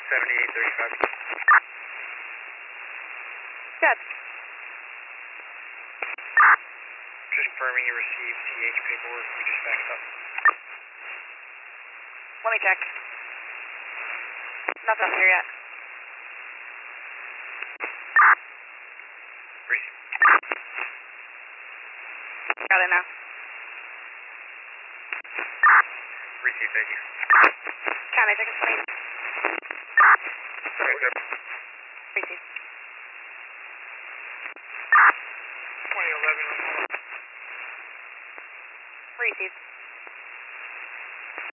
7835. Good. Just confirming you received TH paperwork. We just backed up. Let me check. Nothing here yet. Receive. Got it now. Receive, thank you. County, take a 20. Okay, sir.